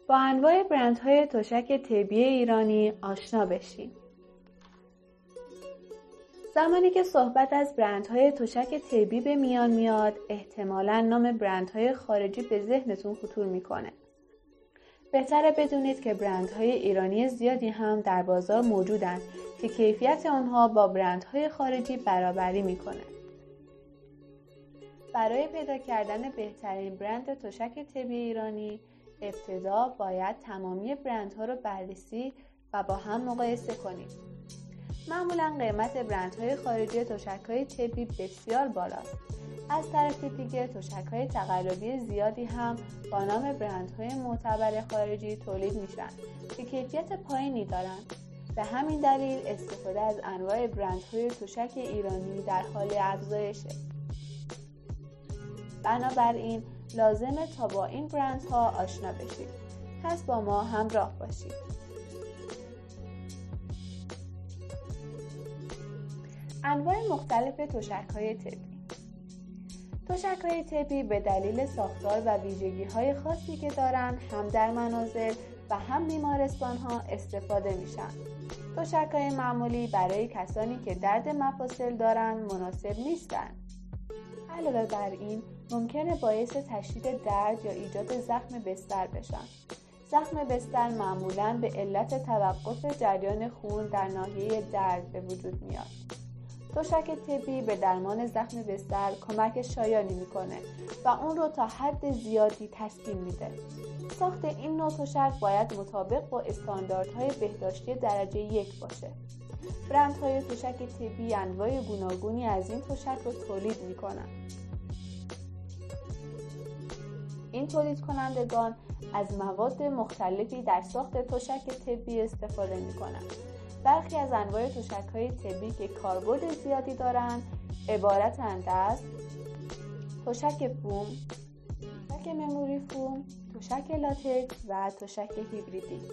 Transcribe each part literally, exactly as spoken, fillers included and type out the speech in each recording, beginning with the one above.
با انواع برندهای تشک طبی ایرانی آشنا بشیم. زمانی که صحبت از برندهای تشک طبی به میان میاد، احتمالاً نام برندهای خارجی به ذهنتون خطور میکنه. بهتره بدونید که برندهای ایرانی زیادی هم در بازار موجودن که کیفیت آنها با برندهای خارجی برابری میکنه. برای پیدا کردن بهترین برند تشک طبی ایرانی، ابتدا باید تمامی برندها رو بررسی و با هم مقایسه کنید. معمولاً قیمت برندهای خارجی تشک‌های طبی بسیار بالاست. از طرف دیگه تشک‌های تقلبی زیادی هم با نام برندهای معتبر خارجی تولید میشن که کیفیت پایینی دارن. به همین دلیل استفاده از انواع برندهای تشک ایرانی در حال افزایشه. بنابراین لازمه تا با این برندها آشنا بشید. پس با ما همراه باشید. انواع مختلف تشک‌های طبی. تشک‌های طبی به دلیل ساختار و ویژگی‌های خاصی که دارن هم در منازل و هم بیمارستان‌ها استفاده میشن. تشک‌های معمولی برای کسانی که درد مفاصل دارن مناسب نیستن. علاوه بر این ممکنه باعث تشدید درد یا ایجاد زخم بستر بشن. زخم بستر معمولاً به علت توقف جریان خون در ناحیه درد به وجود میاد. تشک طبی به درمان زخم بستر کمک شایانی میکنه و اون رو تا حد زیادی تسکین میده. ساخت این نوع تشک باید مطابق با استانداردهای بهداشتی درجه یک باشه. برندهای تشک طبی انواع گوناگونی از این تشک رو تولید میکنن. این تولید کنندگان از مواد مختلفی در ساخت تشک طبی استفاده میکنن. برخی از انواع تشک‌های طبی که کاربرد زیادی دارند عبارتند از تشک فوم، تشک مموری فوم، تشک لاتکس و تشک هیبریدی.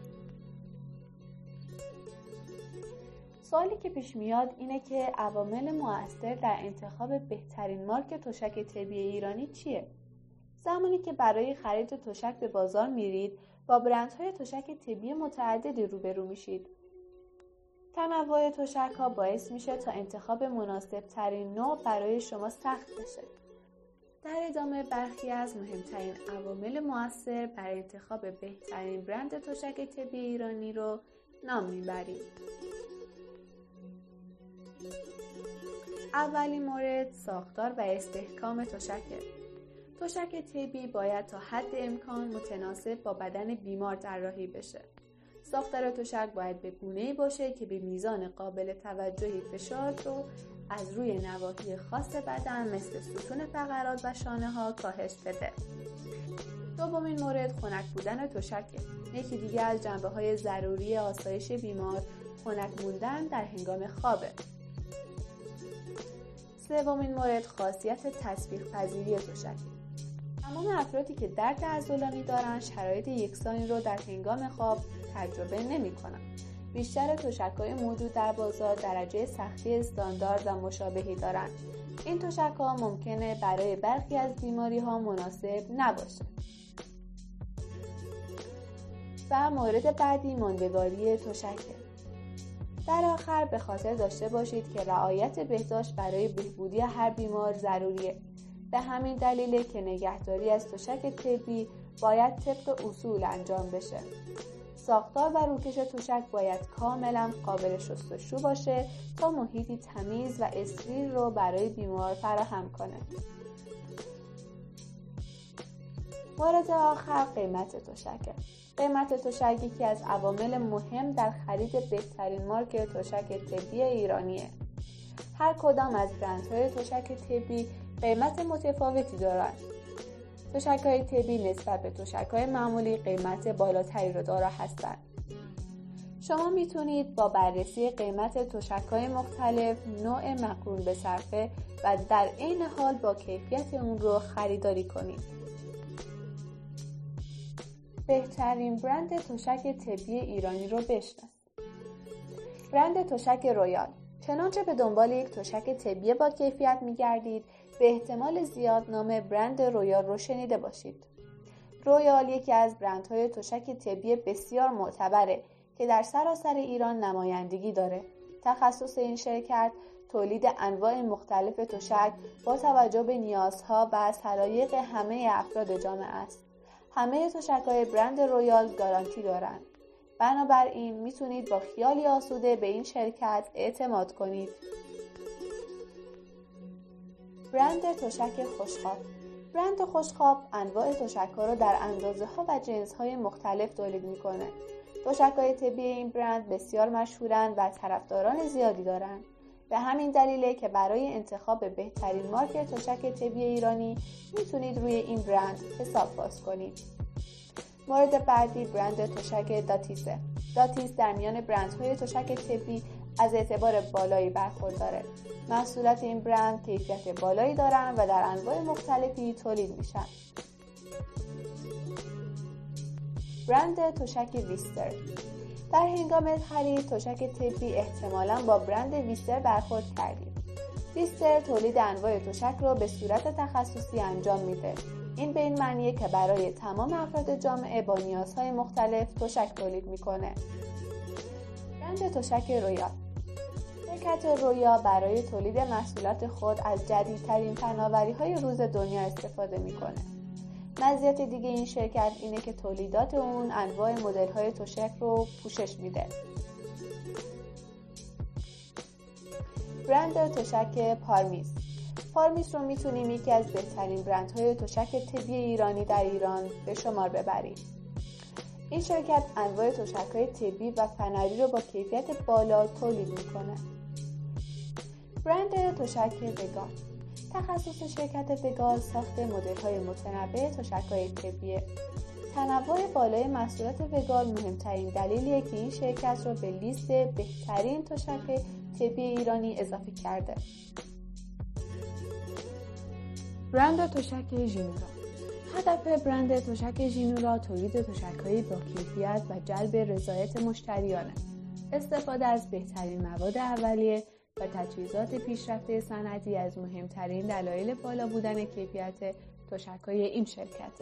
سوالی که پیش میاد اینه که عوامل مؤثر در انتخاب بهترین مارک تشک طبی ایرانی چیه؟ زمانی که برای خرید تشک به بازار میرید با برندهای تشک طبی متعددی روبرو میشید. تنوع تشک‌ها باعث میشه تا انتخاب مناسب ترین نوع برای شما سخت بشه. در ادامه برخی از مهمترین عوامل مؤثر بر انتخاب بهترین برند تشک طبی ایرانی رو نام میبریم. اولین مورد ساختار و استحکام تشکه. تشک طبی باید تا حد امکان متناسب با بدن بیمار طراحی بشه. ساختار تشک باید به گونه‌ای باشه که به میزان قابل توجهی فشار رو از روی نواحی خاص بدن مثل ستون فقرات و شانه‌ها کاهش بده. دومین مورد خنک بودن تشکه. یکی دیگه از جنبه‌های ضروری آسایش بیمار خنک موندن در هنگام خوابه. سومین مورد خاصیت تطبیق پذیری تشک. تمام افرادی که درد عضلانی دارن شرایط یکسانی رو در هنگام خواب تجربه نمی‌کنن. بیشتر تشک‌های موجود در بازار درجه سختی استاندارد و مشابهی دارن. این تشک‌ها ممکنه برای برخی از بیماری‌ها مناسب نباشه. و مورد بعدی ماندگاری تشکه. در آخر به خاطر داشته باشید که رعایت بهداشت برای بهبودی هر بیمار ضروریه. به همین دلیله که نگهداری از تشک طبی باید طبق اصول انجام بشه. ساختار و روکش تشک باید کاملا قابل شستشو باشه تا محیطی تمیز و استریل رو برای بیمار فراهم کنه. مورد آخر قیمت تشکه. قیمت تشک یکی از عوامل مهم در خرید بهترین مارک تشک طبی ایرانیه. هر کدام از برندهای تشک طبی قیمت متفاوتی دارند. تشک‌های طبی نسبت به تشک‌های معمولی قیمت بالاتری را دارا هستند. شما میتونید با بررسی قیمت تشک‌های مختلف نوع مقرون به صرفه و در عین حال با کیفیت اون رو خریداری کنید. بهترین برند تشک طبی ایرانی رو بشناسید. برند تشک رویال. چنانچه به دنبال یک تشک طبی با کیفیت می‌گردید، به احتمال زیاد نام برند رویال رو شنیده باشید. رویال یکی از برندهای تشک طبی بسیار معتبره که در سراسر ایران نمایندگی داره. تخصص این شرکت تولید انواع مختلف تشک با توجه به نیازها و سلایق همه افراد جامعه است. همه تشک‌های برند رویال گارانتی دارند. بنابراین میتونید با خیالی آسوده به این شرکت اعتماد کنید. برند تشک خوشخواب. برند خوشخواب انواع تشک‌ها را در اندازه‌ها و جنس‌های مختلف تولید می‌کنه. تشک‌های طبی این برند بسیار مشهورند و طرفداران زیادی دارند. به همین دلیله که برای انتخاب بهترین مارک تشک طبی ایرانی میتونید روی این برند حساب باز کنید. مورد بعدی برند تشک داتیسه. داتیس در میان برندهای تشک طبی از اعتبار بالایی برخورداره. محصولات این برند کیفیت بالایی دارن و در انواع مختلفی تولید میشن. برند تشک ویستر. در هنگام خرید تشک طبی احتمالاً با برند ویستر برخورد کردید. ویستر تولید انواع تشک رو به صورت تخصصی انجام میده. این به این معنیه که برای تمام افراد جامعه با نیازهای مختلف تشک تولید میکنه. برند تشک رویا. شرکت رویا برای تولید محصولات خود از جدیدترین فناوری‌های روز دنیا استفاده میکنه. مزیت دیگه این شرکت اینه که تولیدات اون انواع مدل‌های تشک رو پوشش میده. برند تشک پارمیز. پارمیز رو میتونیم یکی از بهترین برندهای تشک طبی ایرانی در ایران به شمار ببریم. این شرکت انواع تشک‌های طبی و فنری رو با کیفیت بالا تولید میکنه. برند تشک وگان. تخصص شرکت وگان ساخت مدل‌های متنوع تشک‌های طبیه. تنوع بالای محصولات وگان مهمترین دلیلیه که این شرکت رو به لیست بهترین تشک طبی ایرانی اضافه کرده. برند تشک ژینورا. هدف برند تشک ژینورا تولید تشک‌های با کیفیت و جلب رضایت مشتریانه. استفاده از بهترین مواد اولیه و تجهیزات پیشرفته صنعتی از مهمترین دلایل بالا بودن کیفیت تشک‌های این شرکته.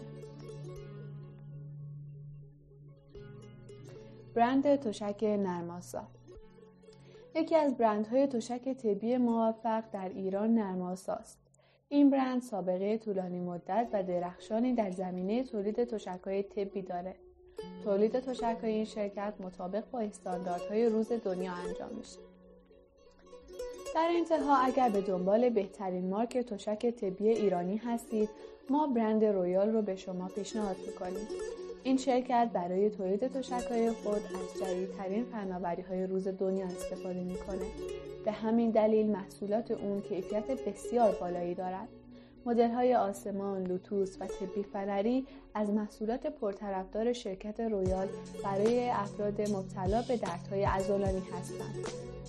برند تشک نرم‌آسا. یکی از برندهای تشک طبی موفق در ایران نرم‌آسا است. این برند سابقه طولانی مدت و درخشانی در زمینه تولید تشک‌های طبی داره. تولید تشک‌های این شرکت مطابق با استانداردهای روز دنیا انجام میشه. در انتها اگر به دنبال بهترین مارک تشک طبی ایرانی هستید، ما برند رویال رو به شما پیشنهاد می‌کنیم. این شرکت برای تولید تشک‌های خود از جدیدترین فناوری‌های روز دنیا استفاده می‌کنه. به همین دلیل محصولات اون کیفیت بسیار بالایی دارد. مدل‌های آسمان، لوتوس و طبی فنری از محصولات پرطرفدار شرکت رویال برای افراد مبتلا به دردهای عضلانی هستند.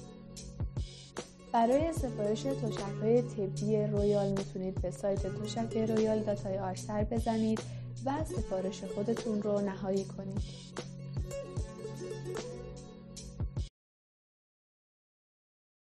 برای سفارش تشک‌های طبی رویال میتونید به سایت تشک رویال دات آی آر سر بزنید و سفارش خودتون رو نهایی کنید.